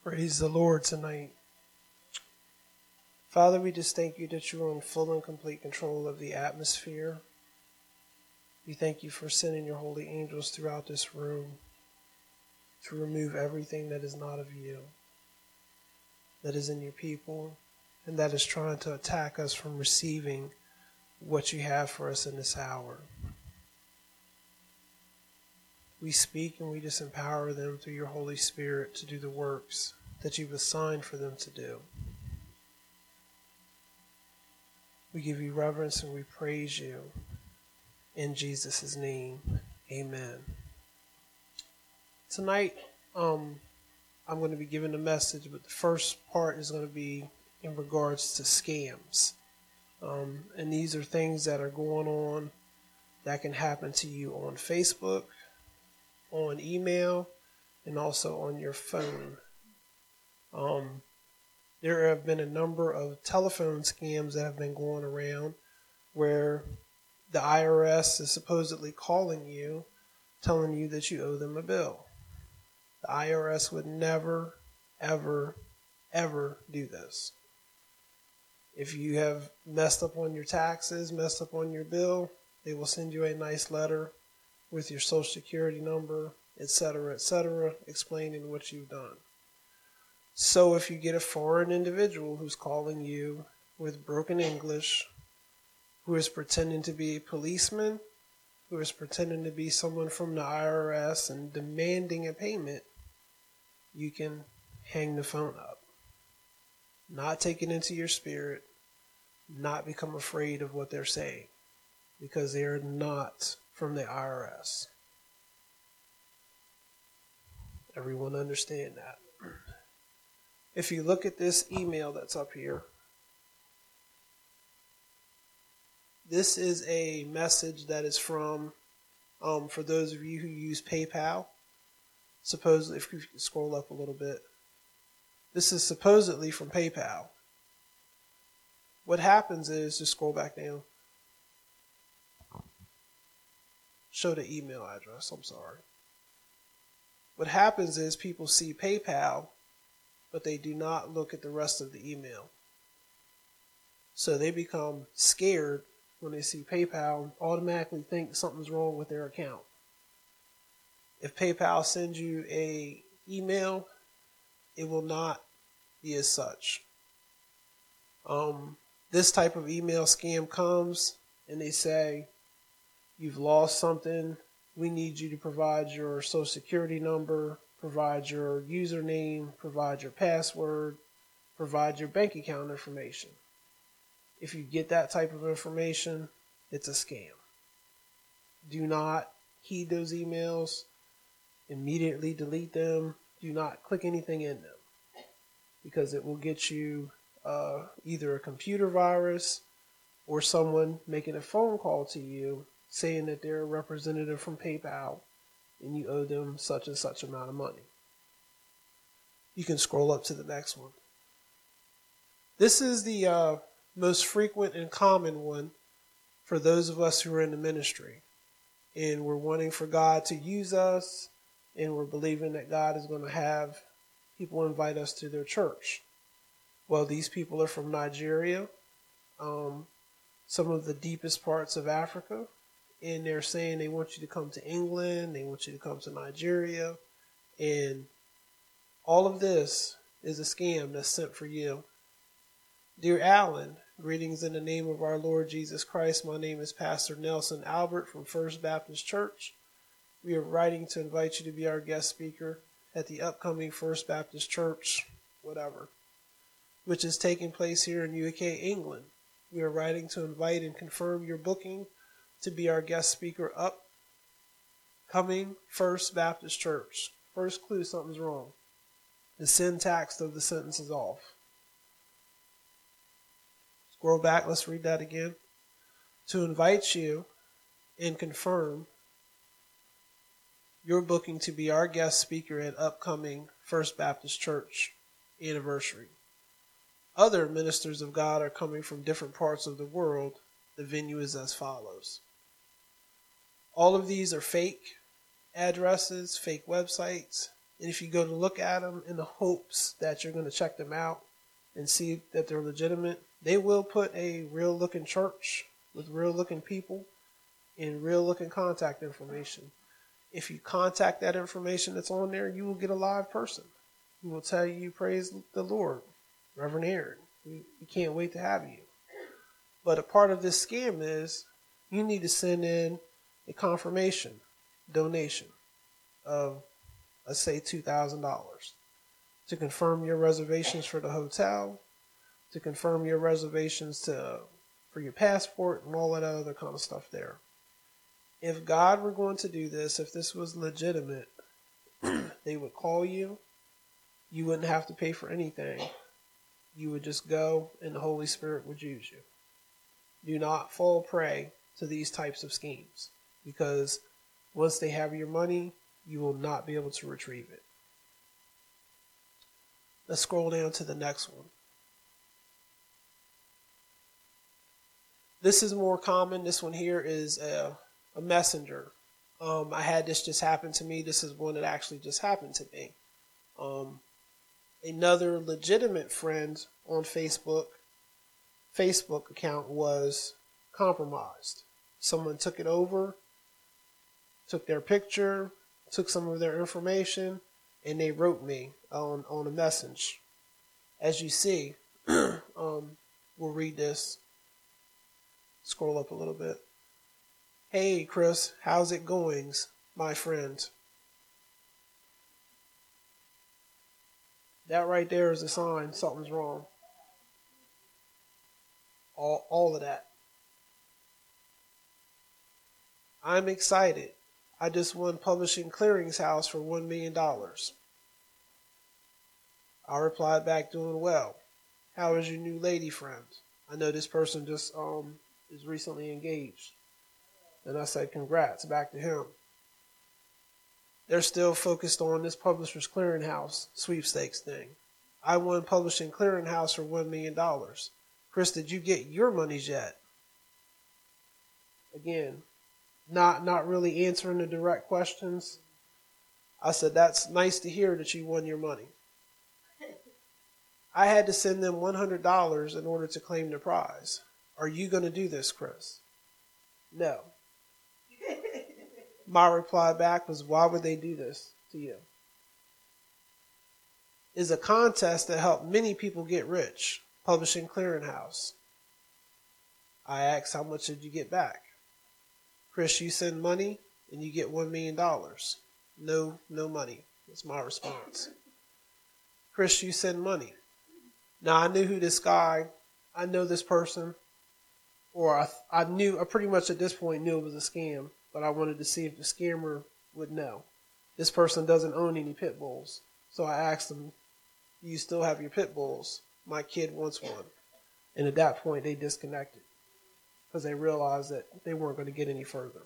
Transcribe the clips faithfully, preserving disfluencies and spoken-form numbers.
Praise the Lord tonight. Father, we just thank you that you're in full and complete control of the atmosphere. We thank you for sending your holy angels throughout this room to remove everything that is not of you, that is in your people, and that is trying to attack us from receiving what you have for us in this hour. We speak and we just empower them through your Holy Spirit to do the works that you've assigned for them to do. We give you reverence and we praise you. In Jesus' name, amen. Tonight, um, I'm going to be giving a message, but the first part is going to be in regards to scams. Um, and these are things that are going on that can happen to you on Facebook, on email, and also on your phone. Um, there have been a number of telephone scams that have been going around where the I R S is supposedly calling you, telling you that you owe them a bill. The I R S would never, ever, ever do this. If you have messed up on your taxes, messed up on your bill, they will send you a nice letter with your social security number, et cetera, et cetera, explaining what you've done. So if you get a foreign individual who's calling you with broken English, who is pretending to be a policeman, who is pretending to be someone from the I R S and demanding a payment, you can hang the phone up. Not take it into your spirit, not become afraid of what they're saying, because they are not from the I R S. Everyone understand that. If you look at this email that's up here, this is a message that is from, um, for those of you who use PayPal, supposedly, if you can scroll up a little bit, this is supposedly from PayPal. What happens is, just scroll back down, show the email address, I'm sorry. What happens is people see PayPal, but they do not look at the rest of the email. So they become scared when they see PayPal and automatically think something's wrong with their account. If PayPal sends you a email, it will not be as such. Um, this type of email scam comes and they say, you've lost something. We need you to provide your social security number, provide your username, provide your password, provide your bank account information. If you get that type of information, it's a scam. Do not heed those emails. Immediately delete them. Do not click anything in them, because it will get you uh, either a computer virus or someone making a phone call to you saying that they're a representative from PayPal and you owe them such and such amount of money. You can scroll up to the next one. This is the uh, most frequent and common one for those of us who are in the ministry. And we're wanting for God to use us, and we're believing that God is going to have people invite us to their church. Well, these people are from Nigeria, um, some of the deepest parts of Africa, and they're saying they want you to come to England, they want you to come to Nigeria, and all of this is a scam that's sent for you. Dear Alan, greetings in the name of our Lord Jesus Christ. My name is Pastor Nelson Albert from First Baptist Church. We are writing to invite you to be our guest speaker at the upcoming First Baptist Church, whatever, which is taking place here in U K, England. We are writing to invite and confirm your booking to be our guest speaker upcoming First Baptist Church. First clue, something's wrong. The syntax of the sentence is off. Scroll back, let's read that again. To invite you and confirm your booking to be our guest speaker at upcoming First Baptist Church anniversary. Other ministers of God are coming from different parts of the world. The venue is as follows. All of these are fake addresses, fake websites. And if you go to look at them in the hopes that you're going to check them out and see that they're legitimate, they will put a real looking church with real looking people and real looking contact information. If you contact that information that's on there, you will get a live person who will tell you, praise the Lord, Reverend Aaron. We, we can't wait to have you. But a part of this scam is you need to send in a confirmation donation of, let's say, two thousand dollars to confirm your reservations for the hotel, to confirm your reservations to for your passport and all that other kind of stuff there. If God were going to do this, if this was legitimate, they would call you. You wouldn't have to pay for anything. You would just go and the Holy Spirit would use you. Do not fall prey to these types of schemes, because once they have your money, you will not be able to retrieve it. Let's scroll down to the next one. This is more common. This one here is a, a messenger. Um, I had this just happen to me. This is one that actually just happened to me. Um, another legitimate friend on Facebook, Facebook account was compromised. Someone took it over, took their picture, took some of their information, and they wrote me on, on a message. As you see, um, we'll read this. Scroll up a little bit. Hey, Chris, how's it goings, my friend? That right there is a sign something's wrong. All, all of that. I'm excited. I just won Publishing Clearinghouse for one million dollars. I replied back, doing well. How is your new lady friend? I know this person just um is recently engaged. And I said, congrats, back to him. They're still focused on this Publishers Clearinghouse sweepstakes thing. I won Publishing Clearinghouse for one million dollars. Chris, did you get your monies yet? Again, not not really answering the direct questions. I said, that's nice to hear that you won your money. I had to send them one hundred dollars in order to claim the prize. Are you going to do this, Chris? No. My reply back was, why would they do this to you? It's a contest that helped many people get rich. Publishing Clearinghouse. I asked, how much did you get back? Chris, you send money and you get one million dollars. No, no money. That's my response. Chris, you send money. Now, I knew who this guy, I know this person, or I, I knew, I pretty much at this point knew it was a scam, but I wanted to see if the scammer would know. This person doesn't own any pit bulls. So I asked them, do you still have your pit bulls? My kid wants one. And at that point, they disconnected because they realized that they weren't going to get any further.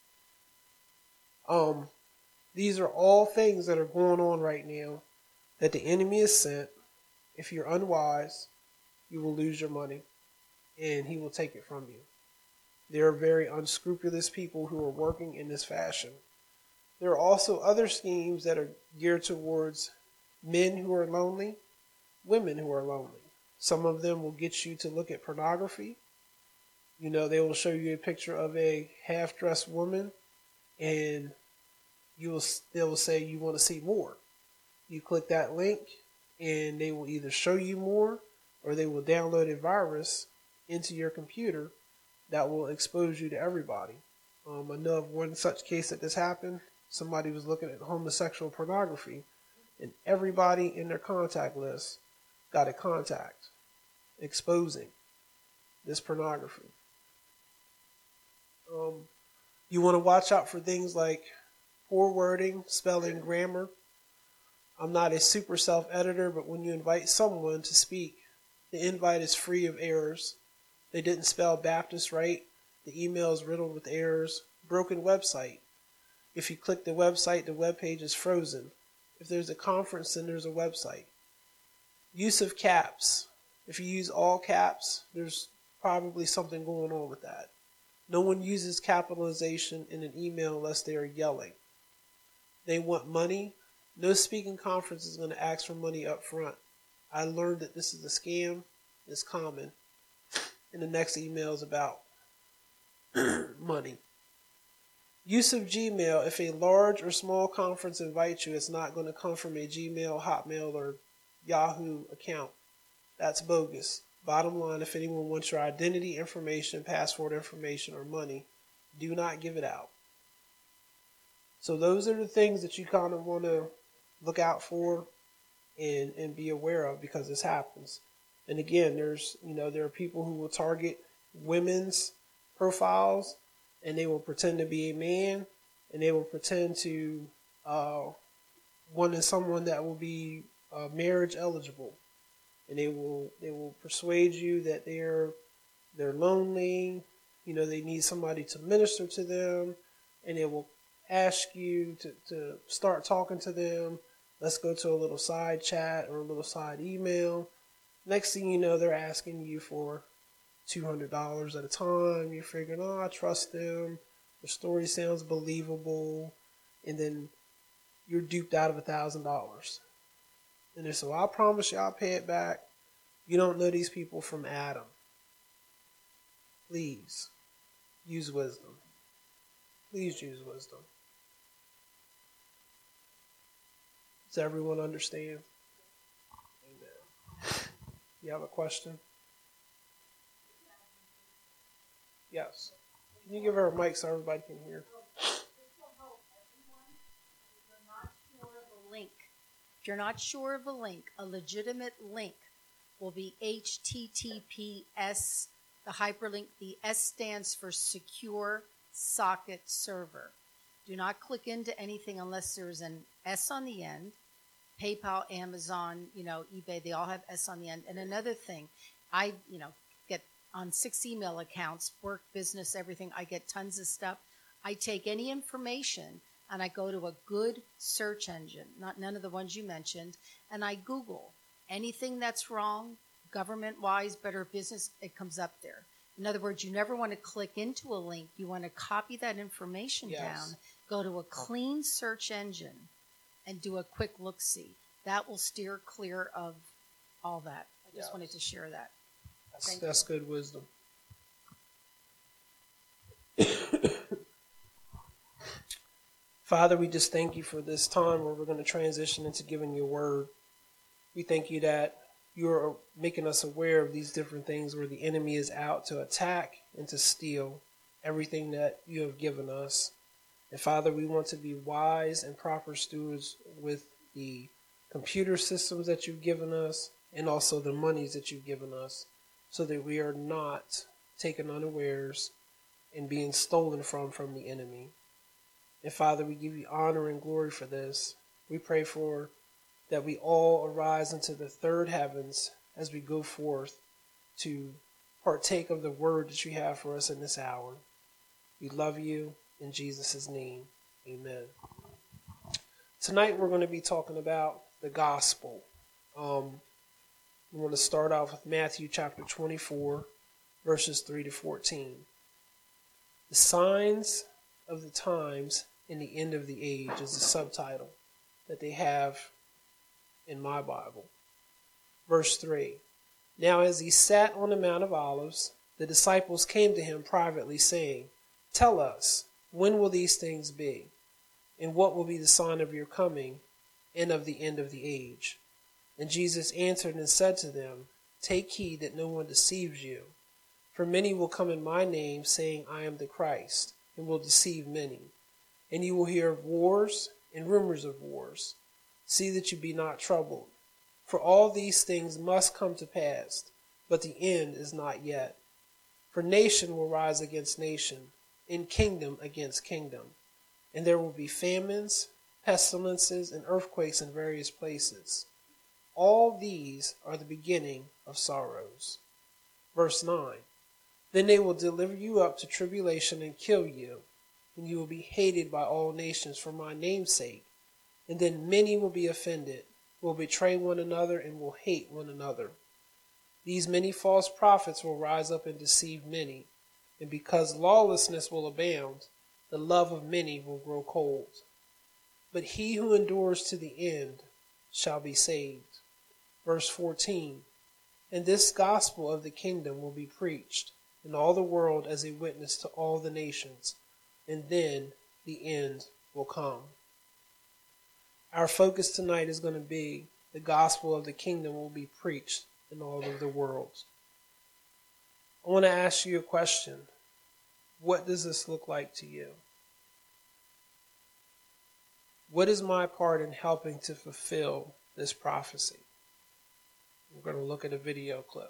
Um, these are all things that are going on right now that the enemy has sent. If you're unwise, you will lose your money and he will take it from you. There are very unscrupulous people who are working in this fashion. There are also other schemes that are geared towards men who are lonely, women who are lonely. Some of them will get you to look at pornography. You know, they will show you a picture of a half-dressed woman and you will, they will say you want to see more. You click that link and they will either show you more or they will download a virus into your computer that will expose you to everybody. Um, I know of one such case that this happened. Somebody was looking at homosexual pornography and everybody in their contact list got a contact exposing this pornography. Um, you want to watch out for things like poor wording, spelling, grammar. I'm not a super self-editor, but when you invite someone to speak, the invite is free of errors. They didn't spell Baptist right. The email is riddled with errors. Broken website. If you click the website, the web page is frozen. If there's a conference, then there's a website. Use of caps. If you use all caps, there's probably something going on with that. No one uses capitalization in an email unless they are yelling. They want money. No speaking conference is going to ask for money up front. I learned that this is a scam. It's common. And the next email is about money. Use of Gmail. If a large or small conference invites you, it's not going to come from a Gmail, Hotmail, or Yahoo account. That's bogus. Bottom line, if anyone wants your identity information, passport information, or money, do not give it out. So those are the things that you kind of want to look out for and, and be aware of, because this happens. And again, there's, you know, there are people who will target women's profiles, and they will pretend to be a man, and they will pretend to uh, want someone that will be uh, marriage eligible. And they will they will persuade you that they're they're lonely, you know, they need somebody to minister to them, and they will ask you to, to start talking to them. Let's go to a little side chat or a little side email. Next thing you know, they're asking you for two hundred dollars at a time. You're figuring, oh, I trust them. The story sounds believable. And then you're duped out of one thousand dollars. And they say, well, I promise you I'll pay it back. You don't know these people from Adam. Please use wisdom. Please use wisdom. Does everyone understand? Amen. You have a question? Yes. Can you give her a mic so everybody can hear? If you're not sure of a link, a legitimate link will be H T T P S, the hyperlink. The S stands for Secure Socket Server. Do not click into anything unless there's an S on the end. PayPal, Amazon, you know, eBay, they all have S on the end. And another thing, I, you know, get on six email accounts, work, business, everything. I get tons of stuff. I take any information and I go to a good search engine, not none of the ones you mentioned, and I Google anything that's wrong, government-wise, Better Business, it comes up there. In other words, you never want to click into a link. You want to copy that information Yes. down, go to a clean search engine, and do a quick look-see. That will steer clear of all that. I just Yes. wanted to share that. That's, that's good wisdom. Father, we just thank you for this time where we're going to transition into giving your word. We thank you that you're making us aware of these different things where the enemy is out to attack and to steal everything that you have given us. And Father, we want to be wise and proper stewards with the computer systems that you've given us and also the monies that you've given us, so that we are not taken unawares and being stolen from from the enemy. And Father, we give you honor and glory for this. We pray for that we all arise into the third heavens as we go forth to partake of the word that you have for us in this hour. We love you in Jesus' name. Amen. Tonight we're going to be talking about the gospel. Um, we're going to start off with Matthew chapter twenty-four, verses three to fourteen. The signs of the times and the end of the age is the subtitle that they have in my Bible. Verse three. Now as he sat on the Mount of Olives, the disciples came to him privately, saying, Tell us, when will these things be? And what will be the sign of your coming and of the end of the age? And Jesus answered and said to them, Take heed that no one deceives you. For many will come in my name, saying, I am the Christ, and will deceive many. And you will hear of wars and rumors of wars. See that you be not troubled. For all these things must come to pass, but the end is not yet. For nation will rise against nation, and kingdom against kingdom. And there will be famines, pestilences, and earthquakes in various places. All these are the beginning of sorrows. Verse nine. Then they will deliver you up to tribulation and kill you, and you will be hated by all nations for my name's sake. And then many will be offended, will betray one another, and will hate one another. These many false prophets will rise up and deceive many. And because lawlessness will abound, the love of many will grow cold. but he who endures to the end shall be saved. Verse fourteen, and this gospel of the kingdom will be preached in all the world as a witness to all the nations, and then the end will come. Our focus tonight is going to be the gospel of the kingdom will be preached in all of the world. I want to ask you a question. What does this look like to you? What is my part in helping to fulfill this prophecy? We're going to look at a video clip.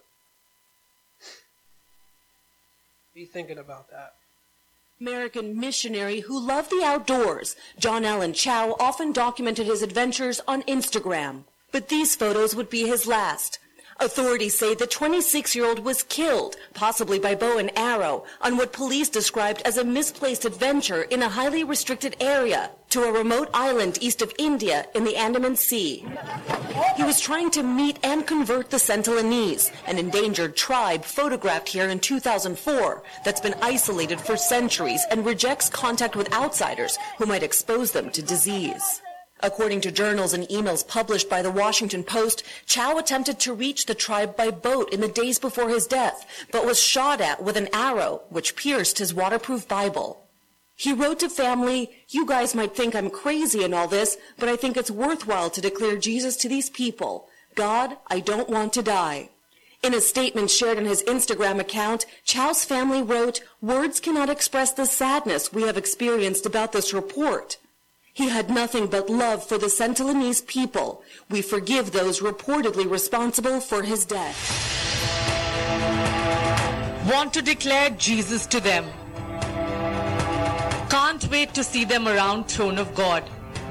Be thinking about that. American missionary who loved the outdoors, John Allen Chau often documented his adventures on Instagram. But these photos would be his last. Authorities say the twenty-six-year-old was killed, possibly by bow and arrow, on what police described as a misplaced adventure in a highly restricted area to a remote island east of India in the Andaman Sea. He was trying to meet and convert the Sentinelese, an endangered tribe photographed here in two thousand four that's been isolated for centuries and rejects contact with outsiders who might expose them to disease. According to journals and emails published by the Washington Post, Chau attempted to reach the tribe by boat in the days before his death, but was shot at with an arrow, which pierced his waterproof Bible. He wrote to family, "You guys might think I'm crazy and all this, but I think it's worthwhile to declare Jesus to these people. God, I don't want to die." In a statement shared on his Instagram account, Chau's family wrote, "Words cannot express the sadness we have experienced about this report. He had nothing but love for the Sentinelese people. We forgive those reportedly responsible for his death." Want to declare Jesus to them. Can't wait to see them around throne of God.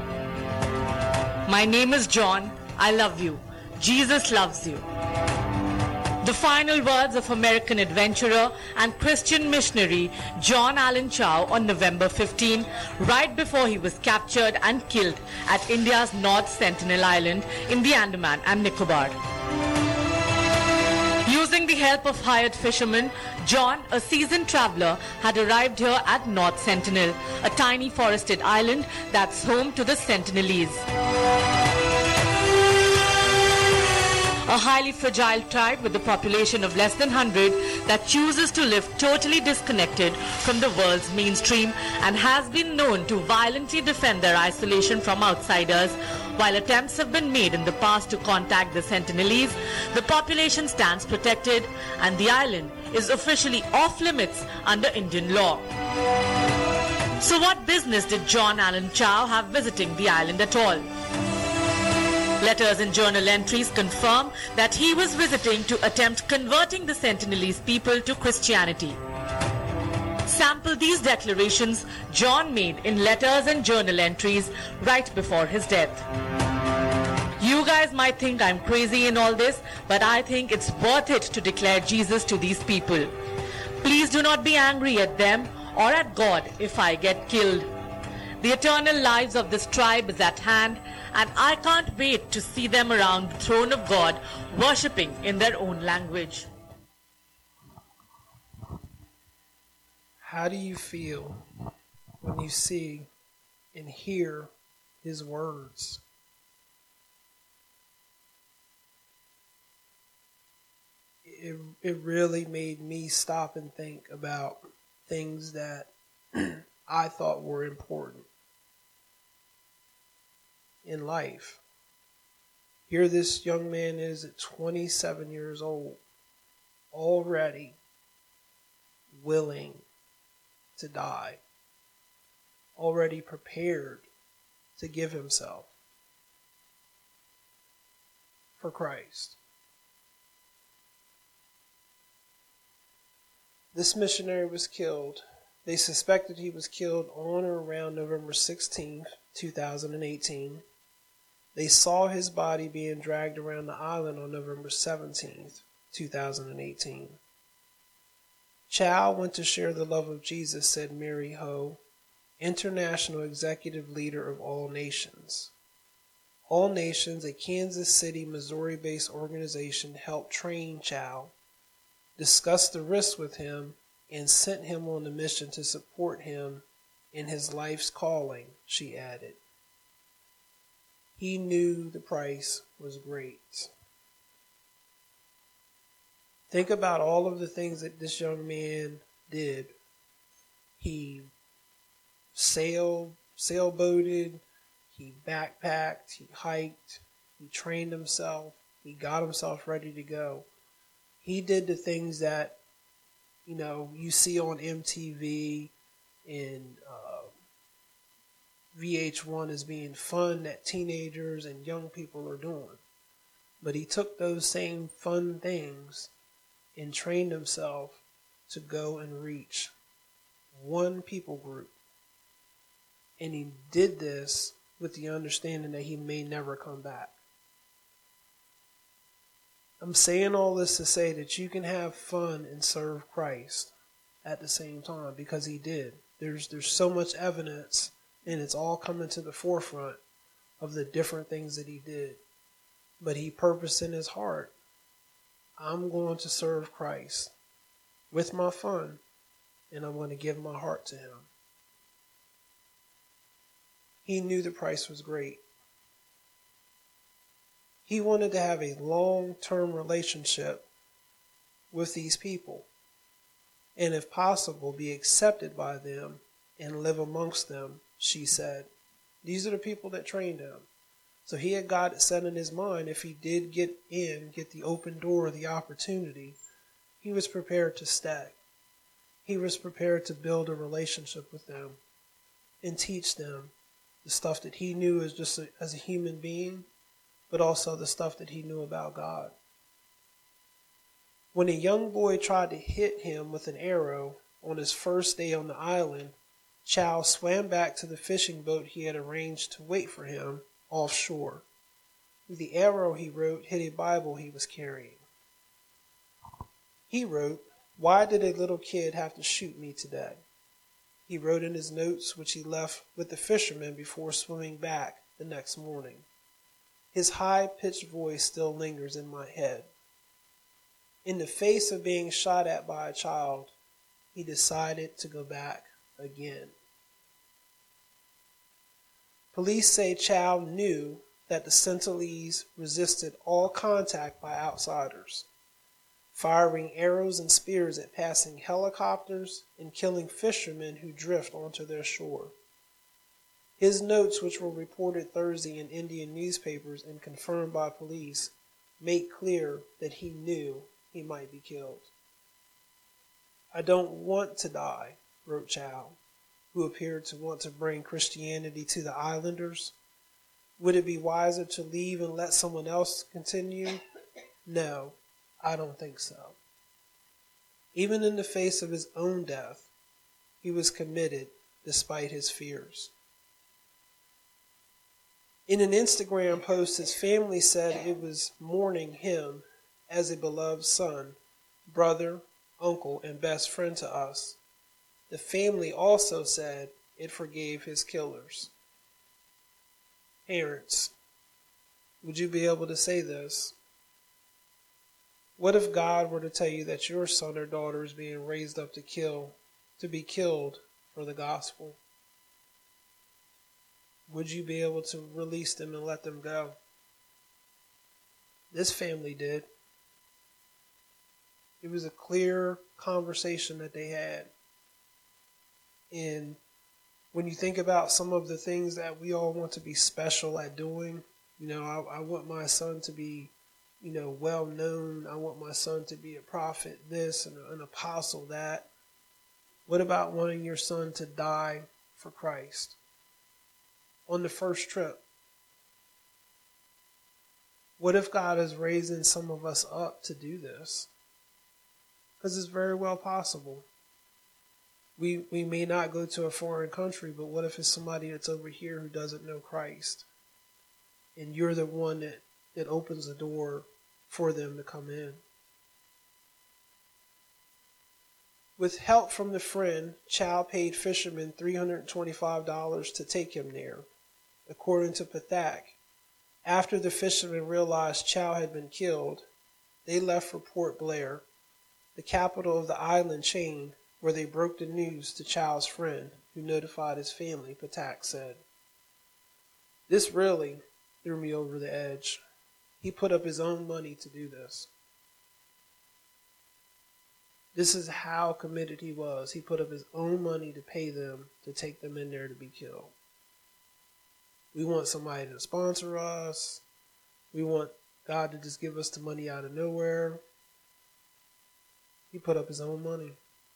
My name is John. I love you. Jesus loves you. The final words of American adventurer and Christian missionary John Allen Chau on November fifteenth, right before he was captured and killed at India's North Sentinel Island in the Andaman and Nicobar. Using the help of hired fishermen, John, a seasoned traveler, had arrived here at North Sentinel, a tiny forested island that's home to the Sentinelese. A highly fragile tribe with a population of less than one hundred that chooses to live totally disconnected from the world's mainstream and has been known to violently defend their isolation from outsiders. While attempts have been made in the past to contact the Sentinelese, the population stands protected and the island is officially off limits under Indian law. So what business did John Allen Chau have visiting the island at all? Letters and journal entries confirm that he was visiting to attempt converting the Sentinelese people to Christianity. Sample these declarations John made in letters and journal entries right before his death. You guys might think I'm crazy in all this, but I think it's worth it to declare Jesus to these people. Please do not be angry at them or at God if I get killed. The eternal lives of this tribe is at hand, and I can't wait to see them around the throne of God, worshipping in their own language. How do you feel when you see and hear his words? It, it really made me stop and think about things that I thought were important in life. Here this young man is at twenty-seven years old, already willing to die, already prepared to give himself for Christ. This missionary was killed. They suspected he was killed on or around November sixteenth, two thousand eighteen. They saw his body being dragged around the island on November seventeenth, two thousand eighteen. Chau went to share the love of Jesus, said Mary Ho, International Executive Leader of All Nations. All Nations, a Kansas City, Missouri-based organization, helped train Chau, discussed the risks with him, and sent him on a mission to support him in his life's calling, she added. He knew the price was great. Think about all of the things that this young man did. He sailed, sailboated, he backpacked, he hiked, he trained himself, he got himself ready to go. He did the things that, you know, you see on M T V and uh, V H one as being fun that teenagers and young people are doing. But he took those same fun things and trained himself to go and reach one people group. And he did this with the understanding that he may never come back. I'm saying all this to say that you can have fun and serve Christ at the same time, because he did. There's there's so much evidence, and it's all coming to the forefront of the different things that he did. But he purposed in his heart, I'm going to serve Christ with my fun, and I'm going to give my heart to him. He knew the price was great. He wanted to have a long-term relationship with these people, and if possible, be accepted by them and live amongst them, she said. These are the people that trained him. So he had got it set in his mind, if he did get in, get the open door, the opportunity, he was prepared to stay. He was prepared to build a relationship with them and teach them the stuff that he knew as just a, as a human being, but also the stuff that he knew about God. When a young boy tried to hit him with an arrow on his first day on the island, Chow swam back to the fishing boat he had arranged to wait for him offshore. The arrow, he wrote, hit a Bible he was carrying. He wrote, "Why did a little kid have to shoot me today?" He wrote in his notes, which he left with the fisherman before swimming back the next morning. His high-pitched voice still lingers in my head. In the face of being shot at by a child, he decided to go back again. Police say Chow knew that the Sentinelese resisted all contact by outsiders, firing arrows and spears at passing helicopters and killing fishermen who drift onto their shore. His notes, which were reported Thursday in Indian newspapers and confirmed by police, make clear that he knew he might be killed. "I don't want to die," wrote Chow, who appeared to want to bring Christianity to the islanders. "Would it be wiser to leave and let someone else continue? No, I don't think so." Even in the face of his own death, he was committed despite his fears. In an Instagram post, his family said it was mourning him as a beloved son, brother, uncle, and best friend to us. The family also said it forgave his killers. Parents, would you be able to say this? What if God were to tell you that your son or daughter is being raised up to kill, to be killed for the gospel? Would you be able to release them and let them go? This family did. It was a clear conversation that they had. And when you think about some of the things that we all want to be special at doing, you know, I, I want my son to be, you know, well known. I want my son to be a prophet, this, and an apostle, that. What about wanting your son to die for Christ on the first trip? What if God is raising some of us up to do this? Because it's very well possible. We we may not go to a foreign country, but what if it's somebody that's over here who doesn't know Christ? And you're the one that, that opens the door for them to come in. With help from the friend, Chow paid fishermen three hundred twenty-five dollars to take him there. According to Pathak, after the fishermen realized Chow had been killed, they left for Port Blair, the capital of the island chain, where they broke the news to Chow's friend, who notified his family, Pathak said. This really threw me over the edge. He put up his own money to do this. This is how committed he was. He put up his own money to pay them to take them in there to be killed. We want somebody to sponsor us. We want God to just give us the money out of nowhere. He put up his own money.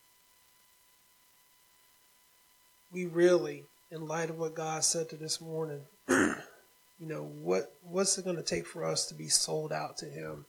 We really, in light of what God said to this morning, you know, what what's it going to take for us to be sold out to him?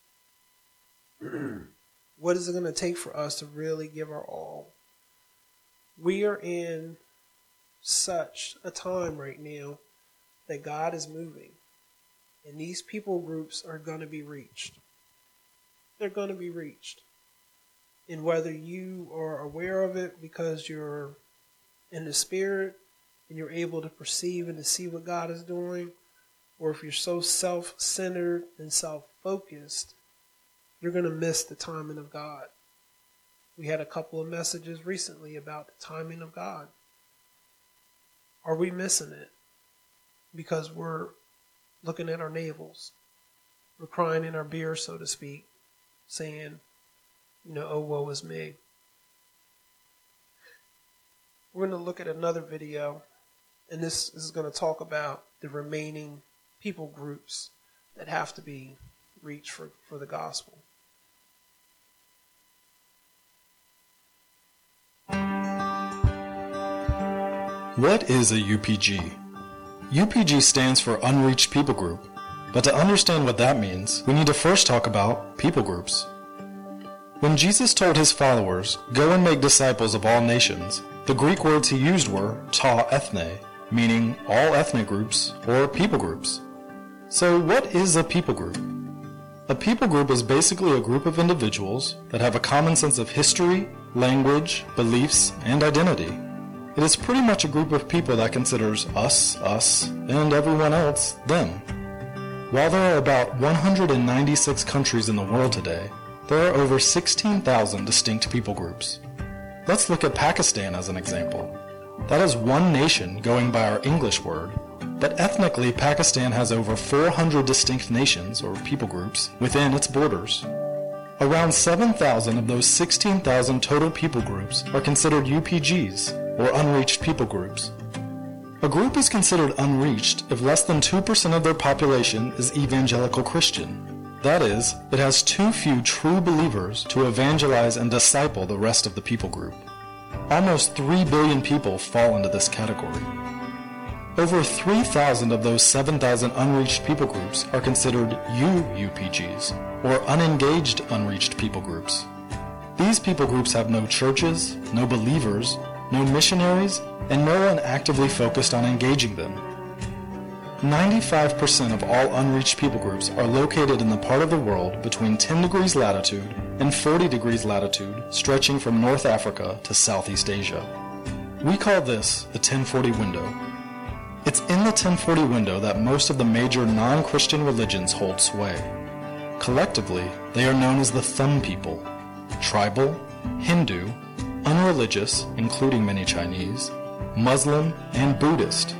What is it going to take for us to really give our all? We are in such a time right now that God is moving. And these people groups are going to be reached. They're going to be reached. And whether you are aware of it because you're in the spirit and you're able to perceive and to see what God is doing, or if you're so self-centered and self-focused, you're going to miss the timing of God. We had a couple of messages recently about the timing of God. Are we missing it? Because we're looking at our navels. We're crying in our beer, so to speak, saying, you know, oh, woe is me. We're going to look at another video, and this is going to talk about the remaining people groups that have to be reached for, for the gospel. What is a U P G? U P G stands for Unreached People Group, but to understand what that means, we need to first talk about people groups. When Jesus told his followers, "Go and make disciples of all nations," the Greek words he used were ta ethne, meaning all ethnic groups or people groups. So what is a people group? A people group is basically a group of individuals that have a common sense of history, language, beliefs, and identity. It is pretty much a group of people that considers us, us, and everyone else, them. While there are about one hundred ninety-six countries in the world today, there are over sixteen thousand distinct people groups. Let's look at Pakistan as an example. That is one nation going by our English word, but ethnically Pakistan has over four hundred distinct nations or people groups within its borders. Around seven thousand of those sixteen thousand total people groups are considered U P Gs, or unreached people groups. A group is considered unreached if less than two percent of their population is evangelical Christian. That is, it has too few true believers to evangelize and disciple the rest of the people group. Almost three billion people fall into this category. Over three thousand of those seven thousand unreached people groups are considered U U P Gs, or unengaged unreached people groups. These people groups have no churches, no believers, no missionaries, and no one actively focused on engaging them. ninety-five percent of all unreached people groups are located in the part of the world between ten degrees latitude and forty degrees latitude, stretching from North Africa to Southeast Asia. We call this the ten forty window. It's in the ten forty window that most of the major non-Christian religions hold sway. Collectively, they are known as the Thumb people: tribal, Hindu, unreligious, including many Chinese, Muslim, and Buddhist.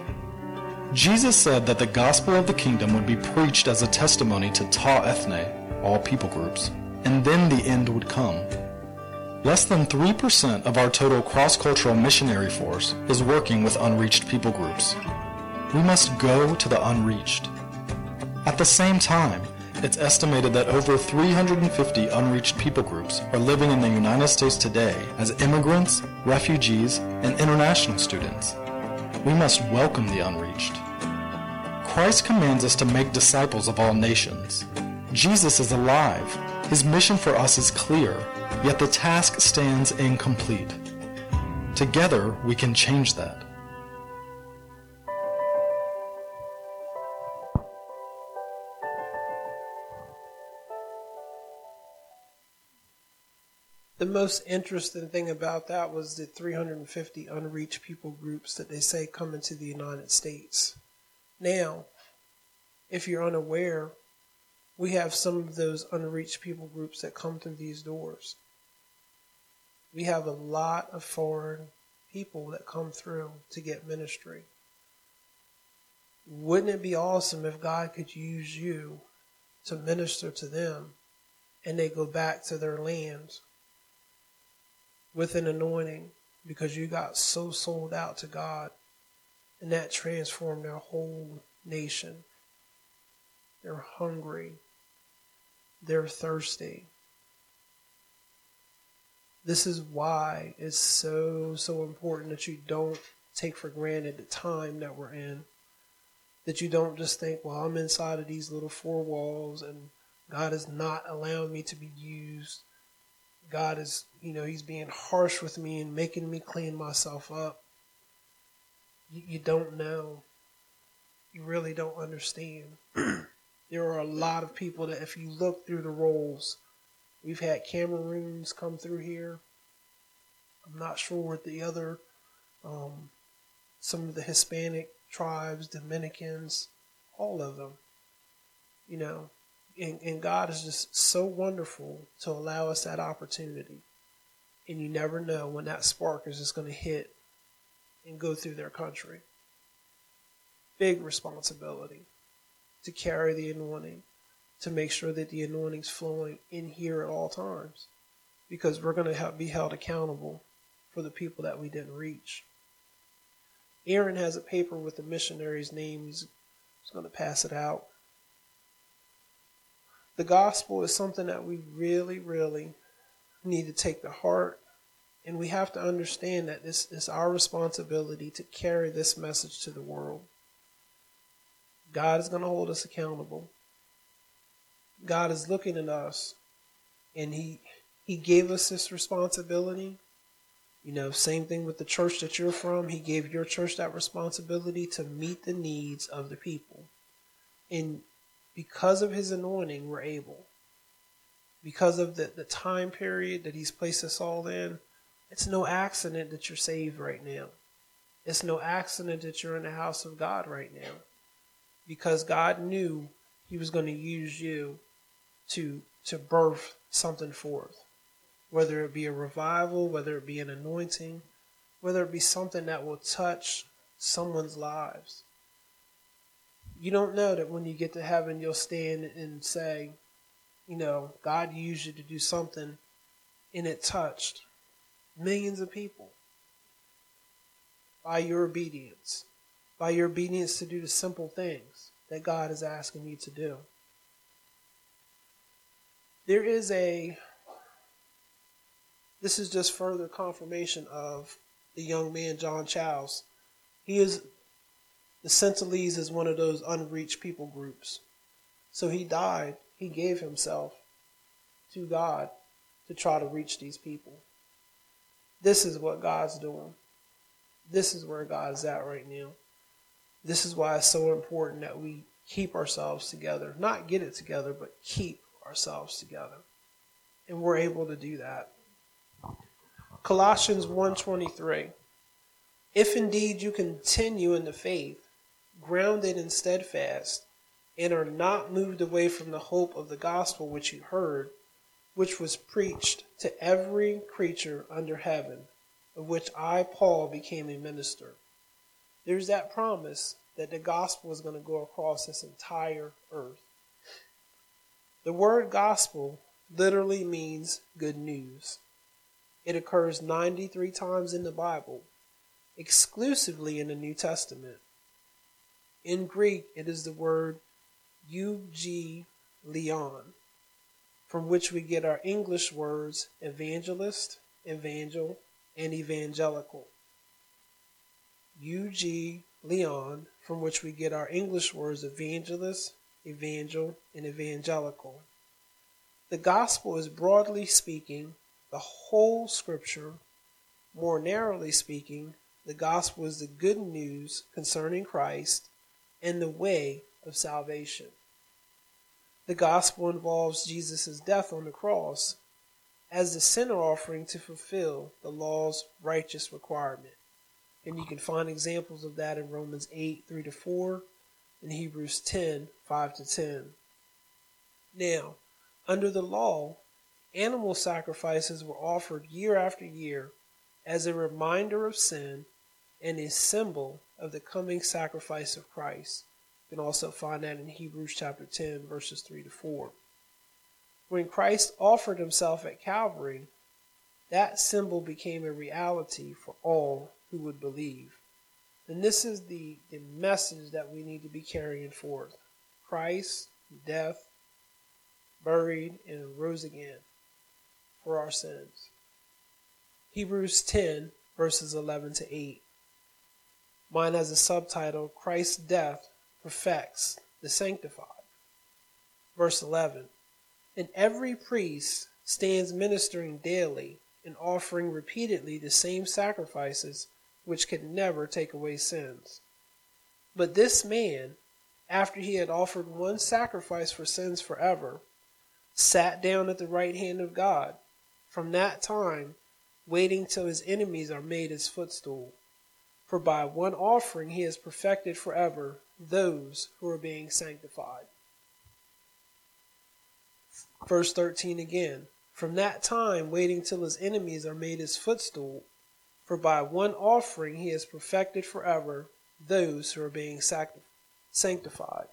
Jesus said that the gospel of the kingdom would be preached as a testimony to ta ethne, all people groups, and then the end would come. Less than three percent of our total cross-cultural missionary force is working with unreached people groups. We must go to the unreached. At the same time, it's estimated that over three hundred fifty unreached people groups are living in the United States today as immigrants, refugees, and international students. We must welcome the unreached. Christ commands us to make disciples of all nations. Jesus is alive. His mission for us is clear, yet the task stands incomplete. Together, we can change that. The most interesting thing about that was the three hundred fifty unreached people groups that they say come into the United States. Now, if you're unaware, we have some of those unreached people groups that come through these doors. We have a lot of foreign people that come through to get ministry. Wouldn't it be awesome if God could use you to minister to them and they go back to their land with an anointing because you got so sold out to God, and that transformed their whole nation? They're hungry. They're thirsty. This is why it's so, so important that you don't take for granted the time that we're in. That you don't just think, well, I'm inside of these little four walls and God is not allowing me to be used. God is, you know, he's being harsh with me and making me clean myself up. You, you don't know. You really don't understand. There are a lot of people that if you look through the rolls, we've had Cameroons come through here. I'm not sure what the other, um, some of the Hispanic tribes, Dominicans, all of them, you know, and, and God is just so wonderful to allow us that opportunity. And you never know when that spark is just going to hit and go through their country. Big responsibility to carry the anointing, to make sure that the anointing's flowing in here at all times, because we're going to be held accountable for the people that we didn't reach. Aaron has a paper with the missionary's name. He's, he's going to pass it out. The gospel is something that we really, really need to take to heart. And we have to understand that this is our responsibility to carry this message to the world. God is going to hold us accountable. God is looking at us, and he he gave us this responsibility. You know, same thing with the church that you're from. He gave your church that responsibility to meet the needs of the people. And because of his anointing, we're able. Because of the, the time period that he's placed us all in, it's no accident that you're saved right now. It's no accident that you're in the house of God right now. Because God knew he was going to use you to, to birth something forth. Whether it be a revival, whether it be an anointing, whether it be something that will touch someone's lives. You don't know that when you get to heaven, you'll stand and say, you know, God used you to do something, and it touched millions of people by your obedience, by your obedience to do the simple things that God is asking you to do. There is a, this is just further confirmation of the young man, John Childs. He is, the Sentinelese is one of those unreached people groups. So he died, he gave himself to God to try to reach these people. This is what God's doing. This is where God is at right now. This is why it's so important that we keep ourselves together. Not get it together, but keep ourselves together. And we're able to do that. Colossians one twenty-three. If indeed you continue in the faith, grounded and steadfast, and are not moved away from the hope of the gospel which you heard, which was preached to every creature under heaven, of which I, Paul, became a minister. There's that promise that the gospel is going to go across this entire earth. The word gospel literally means good news. It occurs ninety-three times in the Bible, exclusively in the New Testament. In Greek, it is the word euangelion, from which we get our English words evangelist, evangel, and evangelical. Euangelion, from which we get our English words evangelist, evangel, and evangelical. The gospel is, broadly speaking, the whole scripture. More narrowly speaking, the gospel is the good news concerning Christ and the way of salvation. The gospel involves Jesus' death on the cross as the sinner offering to fulfill the law's righteous requirement. And you can find examples of that in Romans eight, three to four, and Hebrews ten, five to ten. Now, under the law, animal sacrifices were offered year after year as a reminder of sin and a symbol of the coming sacrifice of Christ. You can also find that in Hebrews chapter ten, verses three to four. When Christ offered himself at Calvary, that symbol became a reality for all who would believe. And this is the, the message that we need to be carrying forth. Christ, death, buried, and rose again for our sins. Hebrews ten, verses eleven to eight. Mine has a subtitle, Christ's death perfects the sanctified. Verse eleven. And every priest stands ministering daily and offering repeatedly the same sacrifices which can never take away sins. But this man, after he had offered one sacrifice for sins forever, sat down at the right hand of God, from that time waiting till his enemies are made his footstool. For by one offering he has perfected forever those who are being sanctified. Verse thirteen again. From that time waiting till his enemies are made his footstool. For by one offering he has perfected forever those who are being sanctified.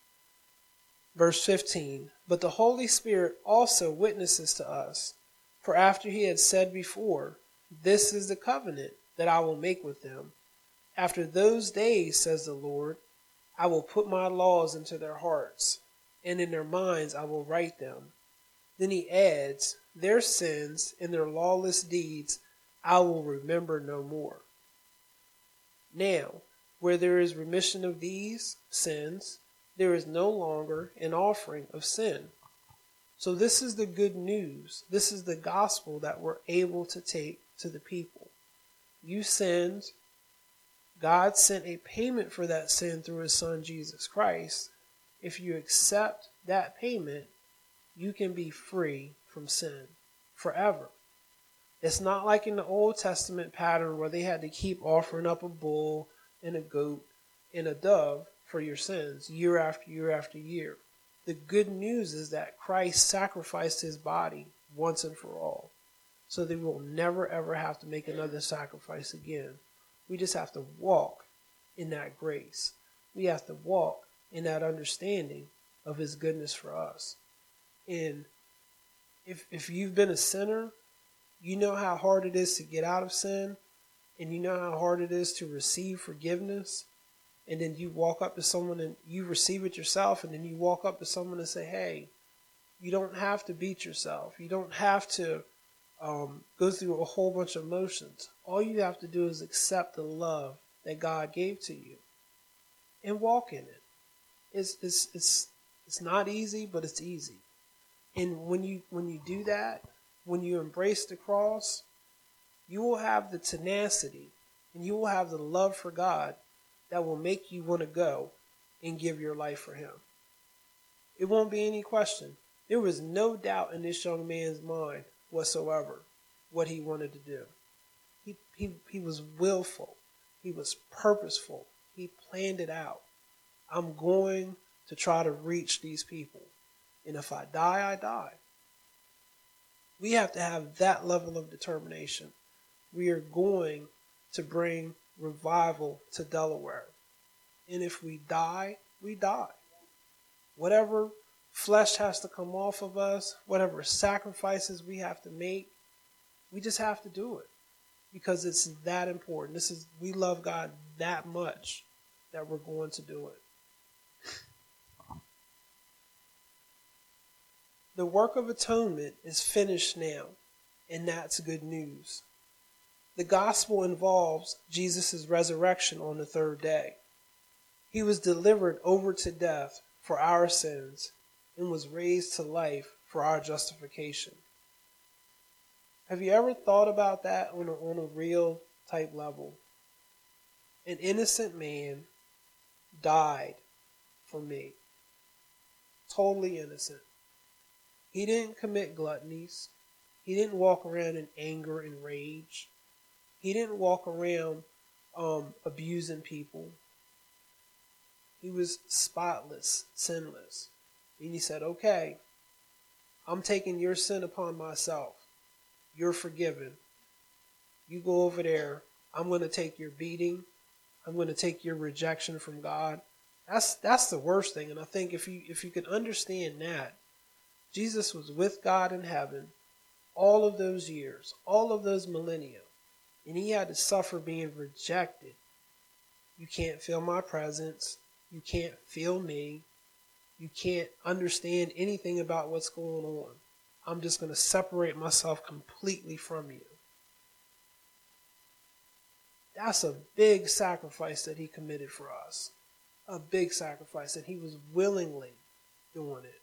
Verse fifteen. But the Holy Spirit also witnesses to us. For after he had said before, this is the covenant that I will make with them. After those days, says the Lord, I will put my laws into their hearts, and in their minds I will write them. Then he adds, their sins and their lawless deeds I will remember no more. Now, where there is remission of these sins, there is no longer an offering of sin. So this is the good news. This is the gospel that we're able to take to the people. You sinned. God sent a payment for that sin through his son, Jesus Christ. If you accept that payment, you can be free from sin forever. It's not like in the Old Testament pattern where they had to keep offering up a bull and a goat and a dove for your sins year after year after year. The good news is that Christ sacrificed his body once and for all, so that we will never ever have to make another sacrifice again. We just have to walk in that grace. We have to walk in that understanding of his goodness for us. And if if you've been a sinner, you know how hard it is to get out of sin, and you know how hard it is to receive forgiveness. And then you walk up to someone and you receive it yourself, and then you walk up to someone and say, hey, you don't have to beat yourself. You don't have to um, go through a whole bunch of emotions. All you have to do is accept the love that God gave to you and walk in it. It's, it's, it's, it's not easy, but it's easy. And when you, when you do that, when you embrace the cross, you will have the tenacity and you will have the love for God that will make you want to go and give your life for him. It won't be any question. There was no doubt in this young man's mind whatsoever what he wanted to do. He, he, he was willful. He was purposeful. He planned it out. I'm going to try to reach these people. And if I die, I die. We have to have that level of determination. We are going to bring revival to Delaware. And if we die, we die. Whatever flesh has to come off of us, whatever sacrifices we have to make, we just have to do it. Because it's that important. This is, we love God that much that we're going to do it. The work of atonement is finished now, and that's good news. The gospel involves Jesus' resurrection on the third day. He was delivered over to death for our sins and was raised to life for our justification. Have you ever thought about that on a, on a real type level? An innocent man died for me. Totally innocent. He didn't commit gluttonies. He didn't walk around in anger and rage. He didn't walk around um, abusing people. He was spotless, sinless. And he said, okay, I'm taking your sin upon myself. You're forgiven. You go over there. I'm going to take your beating. I'm going to take your rejection from God. That's that's the worst thing. And I think if you if you could understand that, Jesus was with God in heaven all of those years, all of those millennia, and he had to suffer being rejected. You can't feel my presence. You can't feel me. You can't understand anything about what's going on. I'm just going to separate myself completely from you. That's a big sacrifice that he committed for us. A big sacrifice that he was willingly doing it.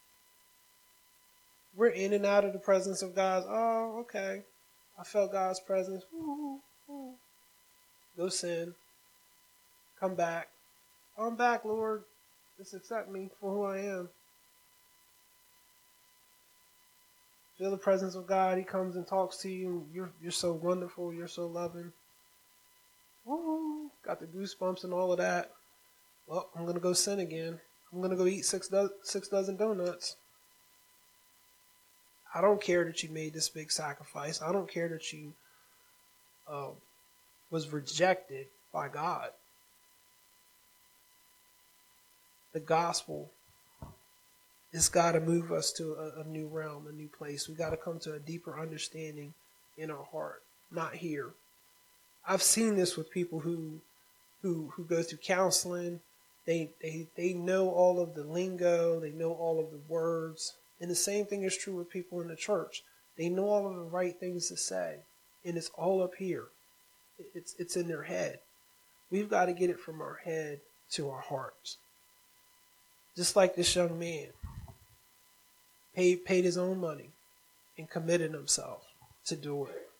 We're in and out of the presence of God. Oh, okay. I felt God's presence. Woo, woo. Go sin. Come back. I'm back, Lord. Just accept me for who I am. Feel the presence of God. He comes and talks to you. You're you're so wonderful. You're so loving. Woo! Got the goosebumps and all of that. Well, I'm gonna go sin again. I'm gonna go eat six do- six dozen donuts. I don't care that you made this big sacrifice. I don't care that you uh, was rejected by God. The gospel has got to move us to a, a new realm, a new place. We got to come to a deeper understanding in our heart, not here. I've seen this with people who who who go through counseling. They they they know all of the lingo, they know all of the words. And the same thing is true with people in the church. They know all of the right things to say, and it's all up here. It's it's in their head. We've got to get it from our head to our hearts. Just like this young man paid, paid his own money and committed himself to do it.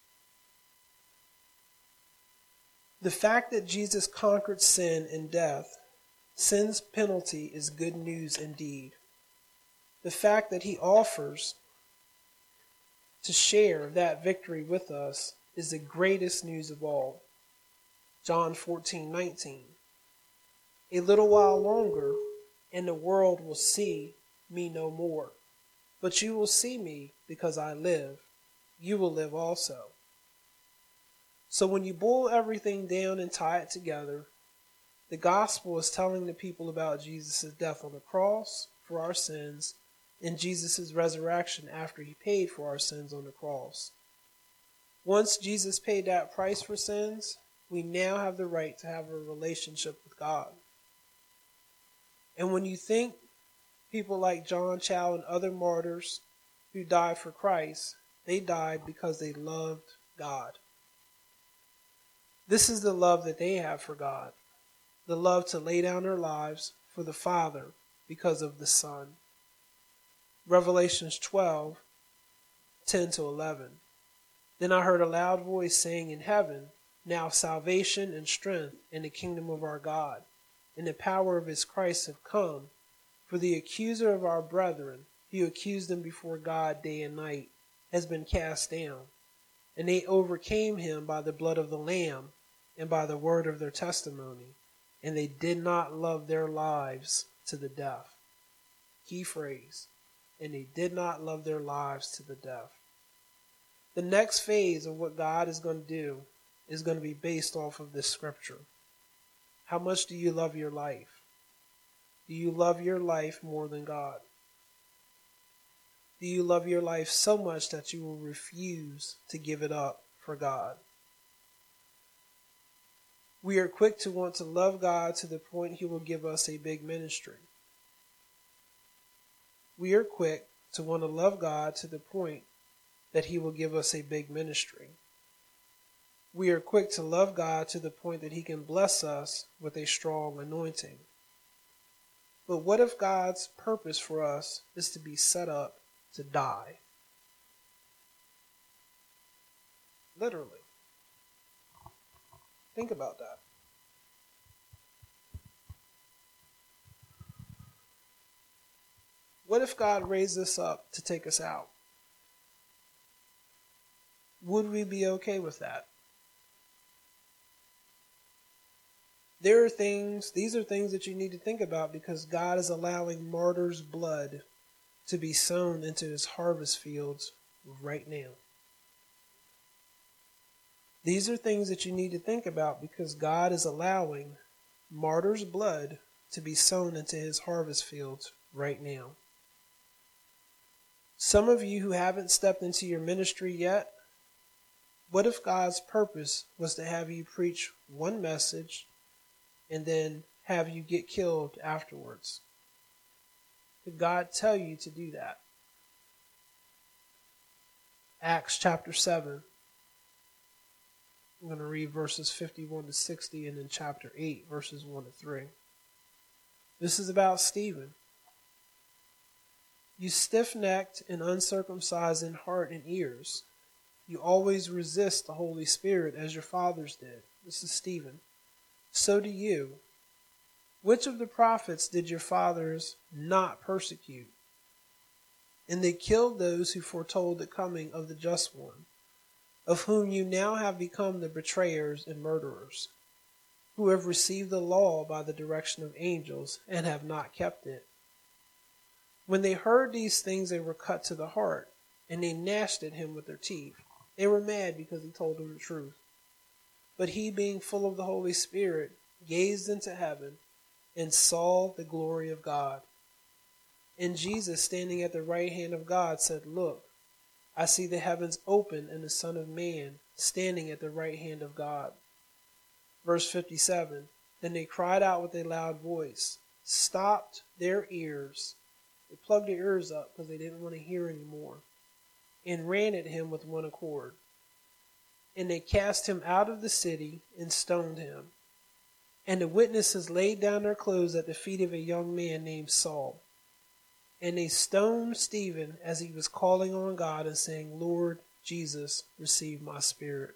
The fact that Jesus conquered sin and death, sin's penalty, is good news indeed. The fact that he offers to share that victory with us is the greatest news of all. John fourteen nineteen. A little while longer, and the world will see me no more. But you will see me because I live. You will live also. So when you boil everything down and tie it together, the gospel is telling the people about Jesus' death on the cross for our sins and Jesus' resurrection after he paid for our sins on the cross. Once Jesus paid that price for sins, we now have the right to have a relationship with God. And when you think people like John Chau and other martyrs who died for Christ, they died because they loved God. This is the love that they have for God, the love to lay down their lives for the Father because of the Son. Revelations twelve, ten to eleven. Then I heard a loud voice saying in heaven, now salvation and strength in the kingdom of our God, and the power of his Christ have come. For the accuser of our brethren, who accused them before God day and night, has been cast down. And they overcame him by the blood of the Lamb and by the word of their testimony, and they did not love their lives to the death. Key phrase. And they did not love their lives to the death. The next phase of what God is going to do is going to be based off of this scripture. How much do you love your life? Do you love your life more than God? Do you love your life so much that you will refuse to give it up for God? We are quick to want to love God to the point he will give us a big ministry. We are quick to want to love God to the point that he will give us a big ministry. We are quick to love God to the point that he can bless us with a strong anointing. But what if God's purpose for us is to be set up to die? Literally. Think about that. What if God raised us up to take us out? Would we be okay with that? There are things, these are things that you need to think about because God is allowing martyrs' blood to be sown into his harvest fields right now. These are things that you need to think about because God is allowing martyrs' blood to be sown into his harvest fields right now. Some of you who haven't stepped into your ministry yet, what if God's purpose was to have you preach one message and then have you get killed afterwards? Did God tell you to do that? Acts chapter seven. I'm going to read verses fifty-one to sixty, and then chapter eight, verses one to three. This is about Stephen. You stiff-necked and uncircumcised in heart and ears, you always resist the Holy Spirit as your fathers did. This is Stephen. So do you. Which of the prophets did your fathers not persecute? And they killed those who foretold the coming of the Just One, of whom you now have become the betrayers and murderers, who have received the law by the direction of angels and have not kept it. When they heard these things, they were cut to the heart, and they gnashed at him with their teeth. They were mad because he told them the truth. But he, being full of the Holy Spirit, gazed into heaven and saw the glory of God. And Jesus, standing at the right hand of God, said, Look, I see the heavens open and the Son of Man standing at the right hand of God. Verse fifty-seven, then they cried out with a loud voice, stopped their ears. They plugged their ears up because they didn't want to hear anymore, and ran at him with one accord. And they cast him out of the city and stoned him. And the witnesses laid down their clothes at the feet of a young man named Saul. And they stoned Stephen as he was calling on God and saying, Lord Jesus, receive my spirit.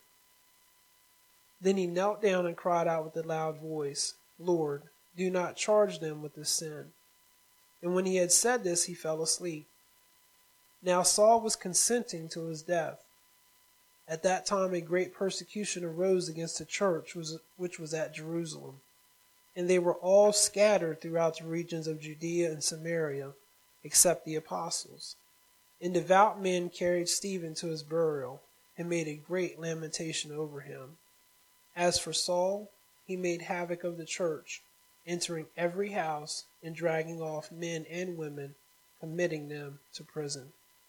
Then he knelt down and cried out with a loud voice, Lord, do not charge them with this sin. And when he had said this, he fell asleep. Now Saul was consenting to his death. At that time a great persecution arose against the church which was at Jerusalem. And they were all scattered throughout the regions of Judea and Samaria, except the apostles. And devout men carried Stephen to his burial, and made a great lamentation over him. As for Saul, he made havoc of the church, entering every house and dragging off men and women, committing them to prison.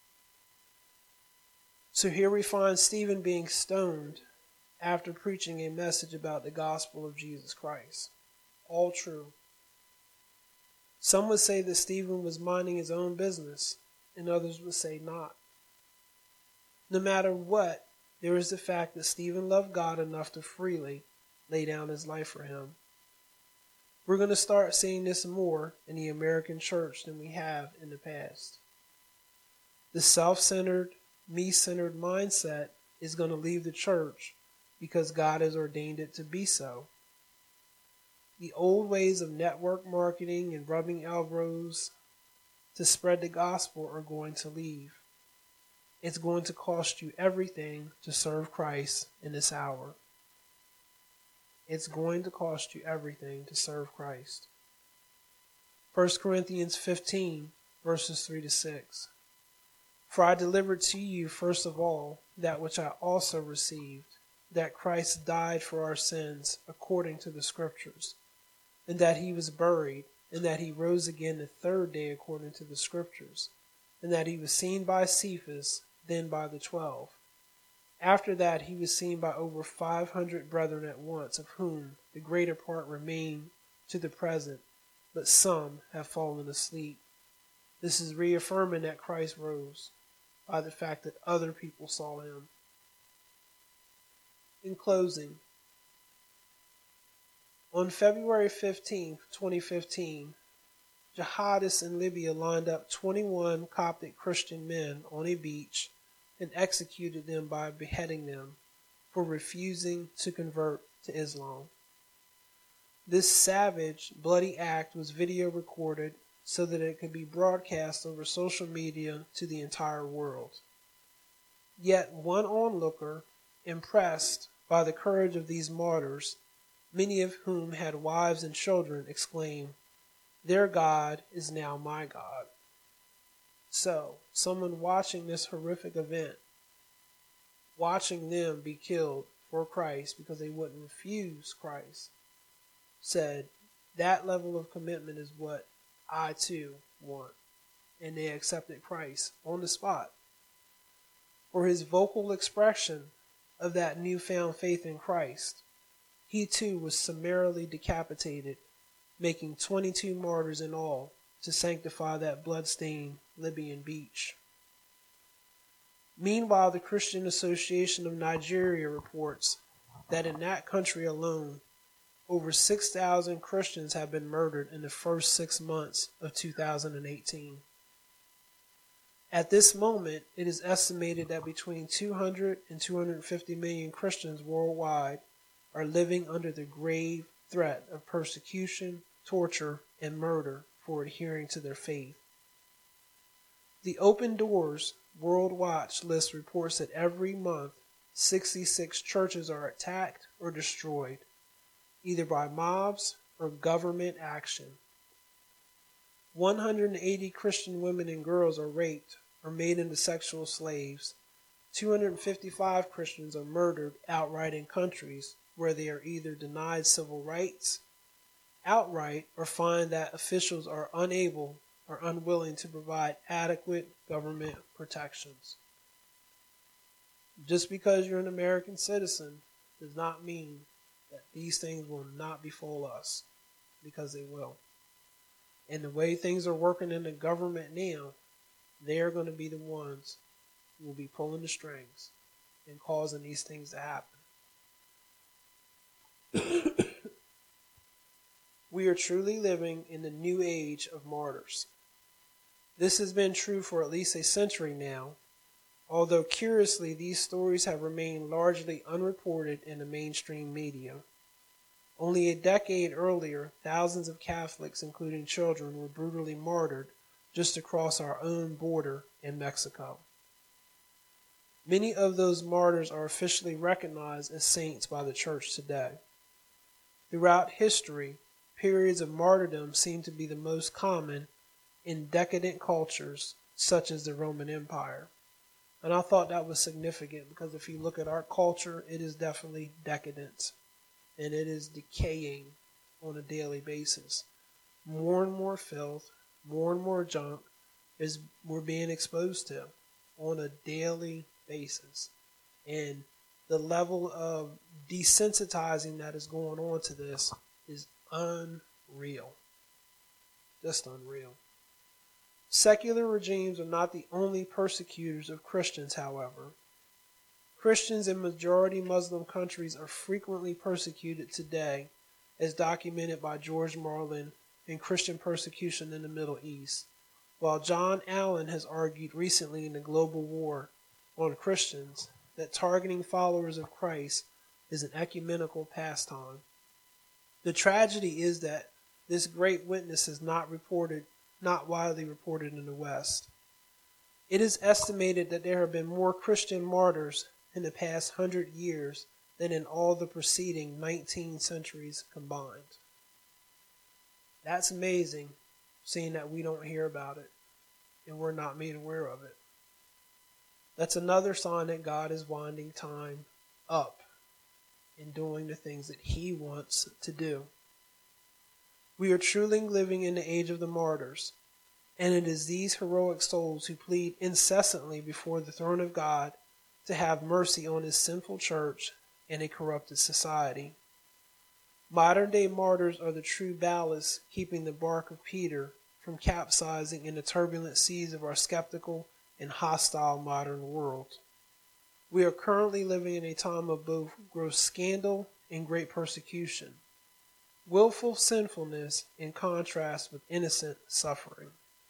So here we find Stephen being stoned after preaching a message about the gospel of Jesus Christ. All true. Some would say that Stephen was minding his own business, and others would say not. No matter what, there is the fact that Stephen loved God enough to freely lay down his life for him. We're going to start seeing this more in the American church than we have in the past. The self-centered, me-centered mindset is going to leave the church because God has ordained it to be so. The old ways of network marketing and rubbing elbows to spread the gospel are going to leave. It's going to cost you everything to serve Christ in this hour. It's going to cost you everything to serve Christ. First Corinthians fifteen, verses three to six. For I delivered to you first of all that which I also received, that Christ died for our sins according to the Scriptures, and that he was buried, and that he rose again the third day according to the Scriptures, and that he was seen by Cephas, then by the twelve. After that he was seen by over five hundred brethren at once, of whom the greater part remain to the present, but some have fallen asleep. This is reaffirming that Christ rose by the fact that other people saw him. In closing, on February fifteenth, twenty fifteen, jihadists in Libya lined up twenty-one Coptic Christian men on a beach and executed them by beheading them for refusing to convert to Islam. This savage, bloody act was video recorded so that it could be broadcast over social media to the entire world. Yet one onlooker, impressed by the courage of these martyrs, many of whom had wives and children, exclaimed, "Their God is now my God." So, someone watching this horrific event, watching them be killed for Christ because they wouldn't refuse Christ, said, That level of commitment is what I too want. And they accepted Christ on the spot. For his vocal expression of that newfound faith in Christ, he too was summarily decapitated, making twenty-two martyrs in all to sanctify that blood-stained Libyan beach. Meanwhile, the Christian Association of Nigeria reports that in that country alone, over six thousand Christians have been murdered in the first six months of two thousand eighteen. At this moment, it is estimated that between two hundred and two hundred fifty million Christians worldwide are living under the grave threat of persecution, torture, and murder for adhering to their faith. The Open Doors World Watch list reports that every month, sixty-six churches are attacked or destroyed, either by mobs or government action. one hundred eighty Christian women and girls are raped or made into sexual slaves. two hundred fifty-five Christians are murdered outright in countries where they are either denied civil rights outright or find that officials are unable or unwilling to provide adequate government protections. Just because you're an American citizen does not mean that these things will not befall us, because they will. And the way things are working in the government now, they're going to be the ones who will be pulling the strings and causing these things to happen. We are truly living in the new age of martyrs. This has been true for at least a century now, although curiously these stories have remained largely unreported in the mainstream media. Only a decade earlier, thousands of Catholics, including children, were brutally martyred just across our own border in Mexico. Many of those martyrs are officially recognized as saints by the church today. Throughout history, periods of martyrdom seem to be the most common in decadent cultures such as the Roman Empire. And I thought that was significant because if you look at our culture, it is definitely decadent and it is decaying on a daily basis. More and more filth, more and more junk is we're being exposed to on a daily basis. And the level of desensitizing that is going on to this is unreal. Just unreal. Secular regimes are not the only persecutors of Christians, however. Christians in majority Muslim countries are frequently persecuted today, as documented by George Marlin in Christian Persecution in the Middle East, while John Allen has argued recently in the Global War on Christians that targeting followers of Christ is an ecumenical pastime. The tragedy is that this great witness is not reported, not widely reported in the West. It is estimated that there have been more Christian martyrs in the past hundred years than in all the preceding nineteen centuries combined. That's amazing, seeing that we don't hear about it and we're not made aware of it. That's another sign that God is winding time up in doing the things that He wants to do. We are truly living in the age of the martyrs, and it is these heroic souls who plead incessantly before the throne of God to have mercy on His sinful church and a corrupted society. Modern-day martyrs are the true ballast keeping the bark of Peter from capsizing in the turbulent seas of our skeptical and hostile modern world. We are currently living in a time of both gross scandal and great persecution. Willful sinfulness in contrast with innocent suffering.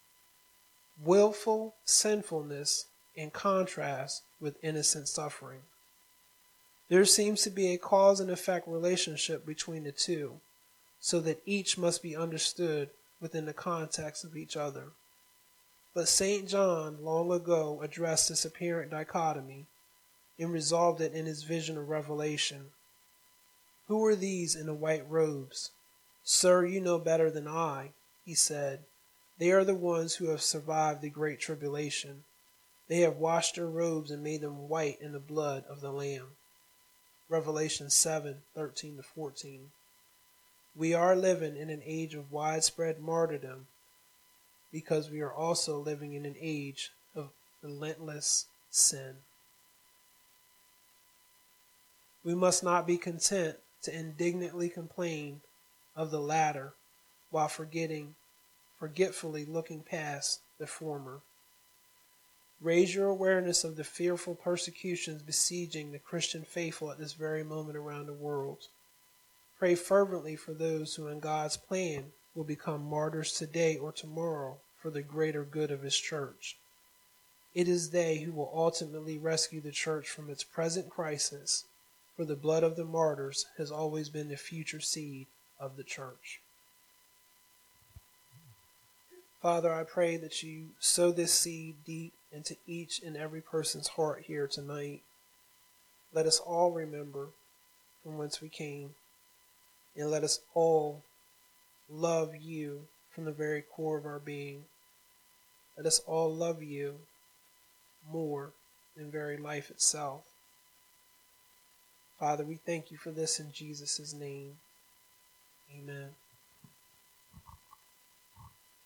Willful sinfulness in contrast with innocent suffering. There seems to be a cause and effect relationship between the two, so that each must be understood within the context of each other. But Saint John long ago addressed this apparent dichotomy and resolved it in his vision of Revelation. Who are these in the white robes? Sir, you know better than I, he said. They are the ones who have survived the great tribulation. They have washed their robes and made them white in the blood of the Lamb. Revelation seven, thirteen to fourteen. We are living in an age of widespread martyrdom because we are also living in an age of relentless sin. We must not be content to indignantly complain of the latter while forgetting, forgetfully looking past the former. Raise your awareness of the fearful persecutions besieging the Christian faithful at this very moment around the world. Pray fervently for those who in God's plan will become martyrs today or tomorrow for the greater good of His church. It is they who will ultimately rescue the church from its present crisis, for the blood of the martyrs has always been the future seed of the church. Father, I pray that you sow this seed deep into each and every person's heart here tonight. Let us all remember from whence we came, and let us all love you from the very core of our being. Let us all love you more than very life itself. Father, we thank you for this in Jesus' name.